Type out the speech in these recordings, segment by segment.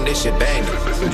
Young, this shit banging.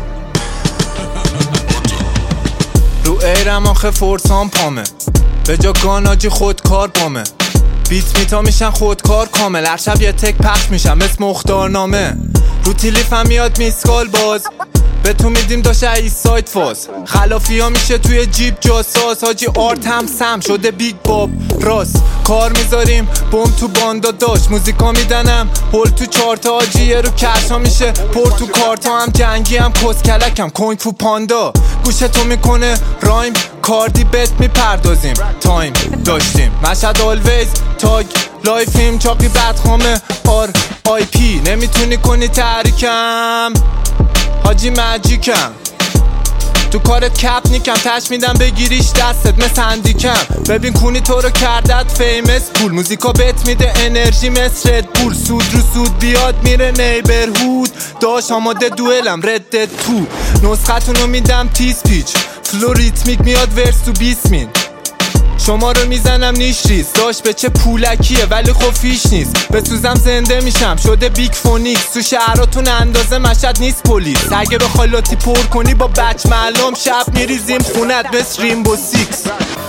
رو ایرم آخه فرسان پامه، به جا گاناجی خودکار پامه. بیت میتا میشن خودکار کامل، هر شب یه تک پخش میشن مثل مختارنامه. رو تیلیفم میاد میسکال باز، به تو میدیم داشه ای سایت فاز. خلافی ها میشه توی جیب جاساس، حاجی آرت هم سم شده بیگ باب راست. کار میذاریم بوم تو باندا داشت، موزیکا میدنم هول تو چارتا، حاجی یه رو کرشا میشه پر تو کارتا. هم جنگی هم کسکلکم کنگ فو پاندا، گوشتو میکنه رایم کاردی بت میپردازیم. تایم داشتیم مشهد آلویز تاگ لایفیم چاقی بدخامه آر آی پی. نمیتونی کنی تحریکم حاجی مجیکم، تو کارت کپ نیکم تش میدم بگیریش دستت مثل هندیکم. ببین کونی تو رو کردت فیمس پول، موزیکا بت میده انرژی مثل رد بول. سود رو سود بیاد میره نیبرهود، داش آماده دوئلم ردت تو. نسختونو میدم تیز پیچ، فلو ریتمیک میاد ورس تو 20 مین. شما رو میزنم نیش ریز، داشت به چه پولکیه ولی خب فیش نیست. به سوزم زنده میشم شده بیگ فونیکس، تو شهراتون اندازه مشهد نیست پلیس. اگه بخوای لاتی پر کنی با بچ معلوم، شب میریزیم خونت مثل ریمبو سیکس.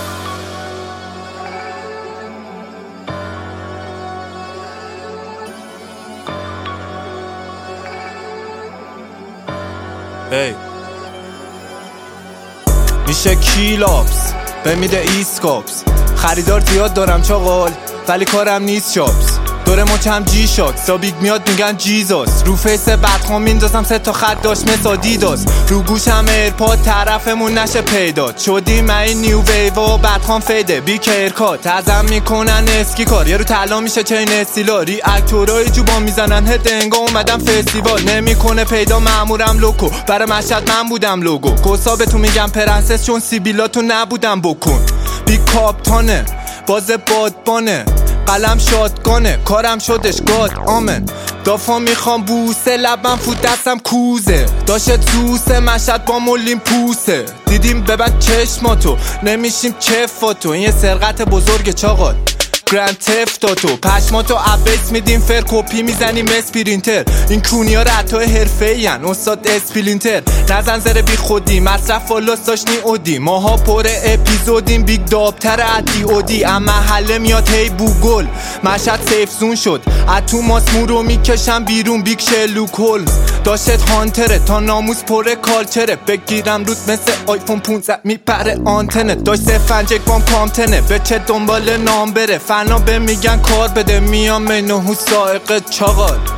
hey. میشه کیلاپس به میده ایسکاپس، خریدار زیاد دارم چاقال ولی کارم نیست شاپس. دوره مچم جی شاکس تا بیگ میاد میگن جیزاس. رو فیس بدخوام میندازم 3 تا خط داشت مثل آدیداس. رو گوشم ایرپاد طرفمون نشه پیدات، شدیم این نیو ویو و بدخوام فیده بی کیرکات. ازم میکنن اسکی کار، یه رو طلا میشه چین استیلا. ریاکتورای جوبان میزنن هد انگا اومدم فستیوال. نمیکنه پیدا مامورم لوکو، برای مشهد من بودم لوگو. کسا بهتون میگم پرنسس چون سیبیلاتو نبودم بکن. بی کاپتانه باز بادبانه، قلم شادگانه کارم شدش گاد آمن. دافا میخوام بوسه لبم فوت دستم کوزه، داشت زوسه مشهد با مولیم پوسه. دیدیم ببند چشماتو نمیشیم چفاتو، این یه سرقت بزرگ چاقال گرند تفتاتو. پشماتو عبیس میدیم فر کپی میزنیم اسپرینتر. این کونیا رتای حرفه‌ای ان استاد اسپلینتر. نزن زره بی خودی مصرف والاس داشتنی اودی. ماها پر اپیزودیم بیگ دابتر عدی اودی. ام محله میاد هی بوگل مشهد سیف زون شد، اتو ماسمو رو میکشم بیرون بیگ شلوک هولمز. داشت هانتره تا ناموس پر کالچره، بگیرم روت مثل آیفون 15 میپره آنتنه. داشت سفنجک بام کامتنه به چه دنبال نام بره. فنا به میگن کار بده میام منو سائق چاقال.